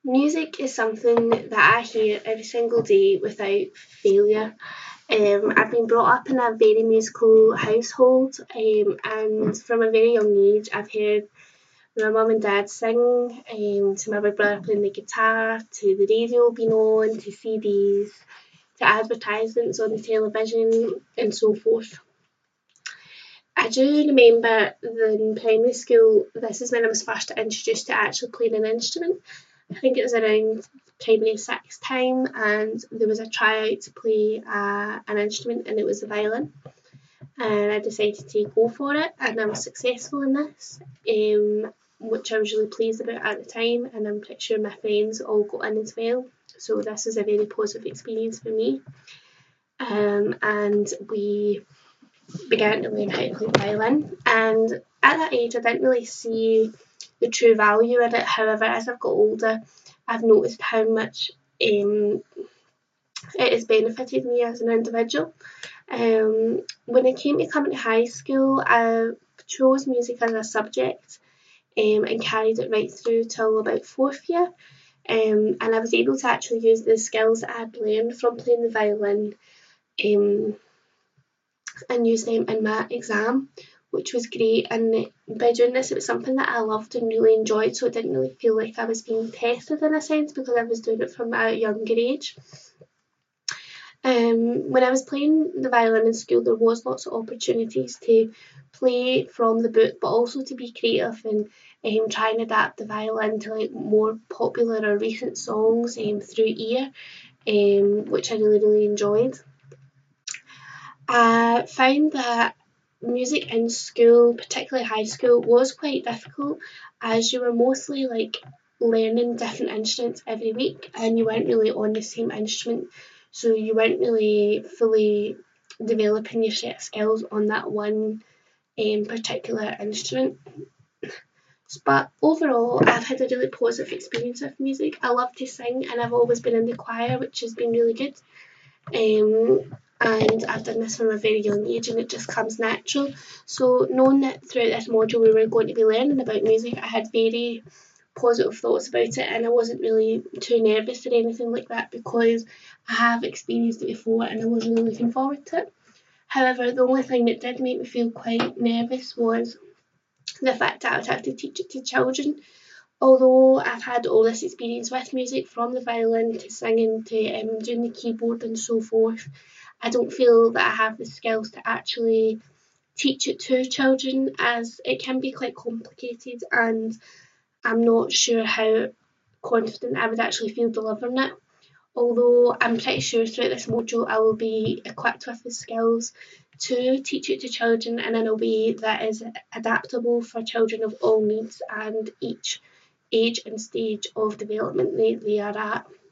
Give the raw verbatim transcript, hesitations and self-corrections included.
Music is something that I hear every single day without failure. Um, I've been brought up in a very musical household, um, and from a very young age, I've heard my mum and dad sing, um, to my big brother playing the guitar, to the radio being on, to C Ds, to advertisements on the television, and so forth. I do remember in primary school, this is when I was first introduced to actually playing an instrument. I think it was around primary six time, and there was a tryout to play uh, an instrument, and it was the violin. And I decided to go for it, and I was successful in this, um, which I was really pleased about at the time, and I'm pretty sure my friends all got in as well. So this was a very positive experience for me. Um, and we began to learn how to play the violin, and at that age I didn't really see the true value in it. However, as I've got older, I've noticed how much um, it has benefited me as an individual. Um, when it came to coming to high school, I chose music as a subject, um, and carried it right through till about fourth year. Um, and I was able to actually use the skills that I'd learned from playing the violin, um, and use them in my exam, which was great. And by doing this, it was something that I loved and really enjoyed, so it didn't really feel like I was being tested in a sense, because I was doing it from a younger age. Um, when I was playing the violin in school, there was lots of opportunities to play from the book, but also to be creative and um, try and adapt the violin to like more popular or recent songs um, through ear, um, which I really, really enjoyed. I found that music in school, particularly high school, was quite difficult, as you were mostly like learning different instruments every week, and you weren't really on the same instrument, so you weren't really fully developing your set of skills on that one um, particular instrument. But overall, I've had a really positive experience with music. I love to sing, and I've always been in the choir, which has been really good. Um, and I've done this from a very young age, and it just comes natural. So knowing that throughout this module we were going to be learning about music, I had very positive thoughts about it, and I wasn't really too nervous or anything like that, because I have experienced it before and I was really looking forward to it. However, the only thing that did make me feel quite nervous was the fact that I would have to teach it to children. Although I've had all this experience with music, from the violin to singing to um, doing the keyboard and so forth, I don't feel that I have the skills to actually teach it to children, as it can be quite complicated, and I'm not sure how confident I would actually feel delivering it. Although I'm pretty sure throughout this module I will be equipped with the skills to teach it to children, and in a way that is adaptable for children of all needs and each age and stage of development they, they are at.